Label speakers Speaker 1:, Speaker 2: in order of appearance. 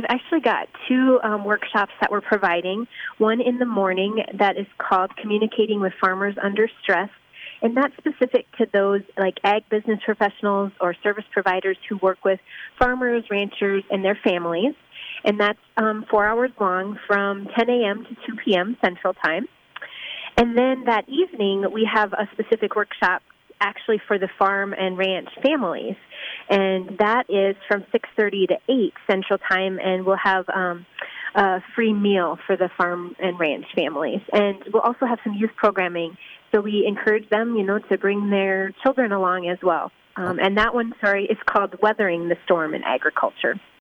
Speaker 1: actually got two workshops that we're providing. One in the morning that is called Communicating with Farmers Under Stress, and that's specific to those like ag business professionals or service providers who work with farmers, ranchers, and their families. And that's 4 hours long from 10 a.m. to 2 p.m. Central Time. And then that evening, we have a specific workshop actually for the farm and ranch families. And that is from 6:30 to 8 Central Time, and we'll have a free meal for the farm and ranch families. And we'll also have some youth programming, so we encourage them, to bring their children along as well. And that one, is called Weathering the Storm in Agriculture.